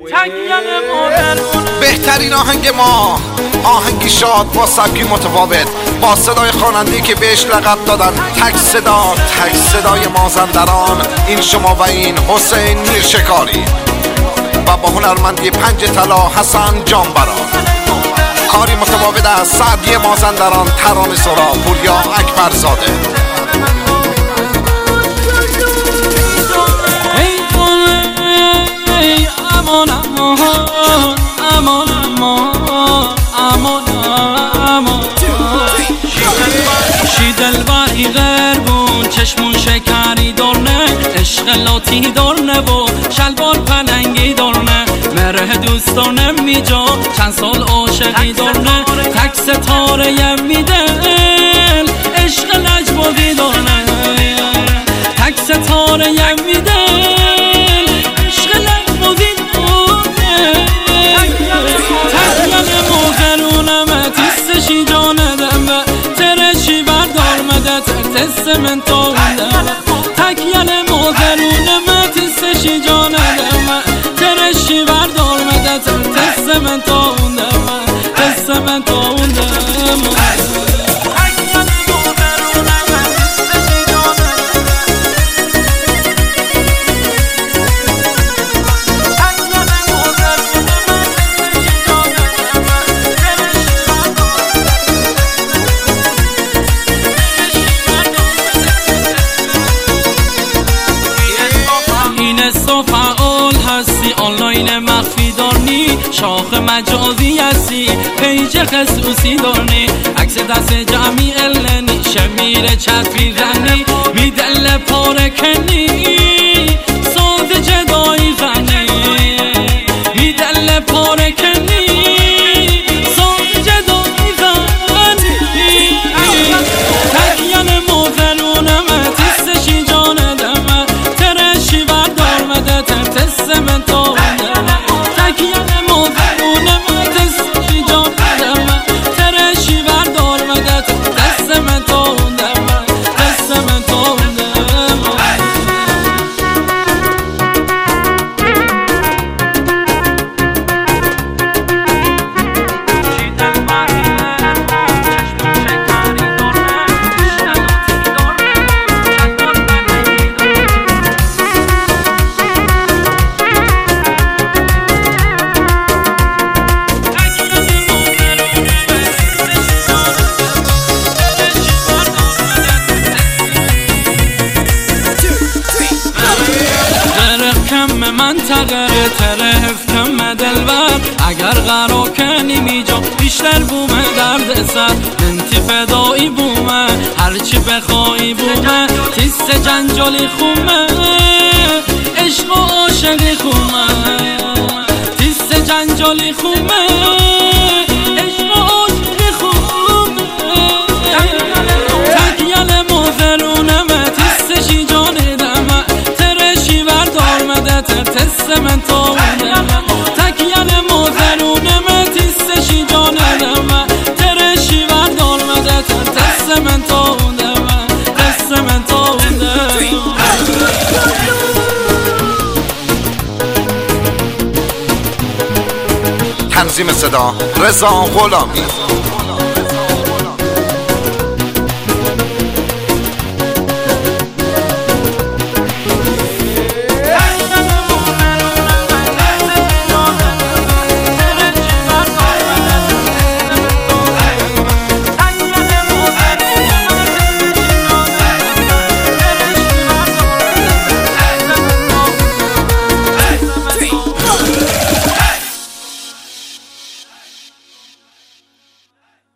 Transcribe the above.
بهترین آهنگ ما، آهنگی شاد با سبکی متفاوت، با صدای خواننده‌ای که بهش لقب دادن تک صدا، تک صدای مازندران. این شما و این حسین میرشکاری و با هنرمندی 5 طلا حسن جانبرا. کاری متفاوت از سعدی مازندران، ترانه سرا، پوریا اکبرزاده. امان امان امان امان امان شی دلبری غربون چشمون شکری دارنه، عشق لاتی دارنه و شلوار پلنگی دارنه، مره دوست دارنه میجا چند سال عاشقی دارنه، تک ستاره یم میدل عشق لجبازی دارنه، تک ستاره یم میدل من تو اندم تکیل مادرون متسشی جان دم ترشی بردار مدت تس من تو اندم تس من تو اندم فعال هستی آنلاین مخفی دارنی، شاخ مجازی هستی پیج خصوصی دارنی، عکس دست جمعی النی شمیر چطفی رنی میدل پاره کنی ساز جدایی غنی میدل پاره کنی ساز جدایی غنی تکیل موزرونم تستشی جان دم ترشی بردار مده تست من تو اندم تکیل موزرونم تستشی جان دم ترشی بردار مده تست من تو اندم تست من تو اندم منطقه طرف کم دلبر اگر قرار کنی میجا بیشتر بومه درد سر انتی فدایی بومه هرچی بخوایی بومه تیست جنجالی خومه عشق و عاشقی خومه تیست جنجالی خومه عشق و عاشقی خومه تکیل موزرونمه تیستشی جان دمه ترشی بردار مده تست من تو اندم تکیل موزرونم تستشی جان دم ترشی بردار مده تست من تو اندم تست من تو اندم. تنظیم صدا رضا غلامی.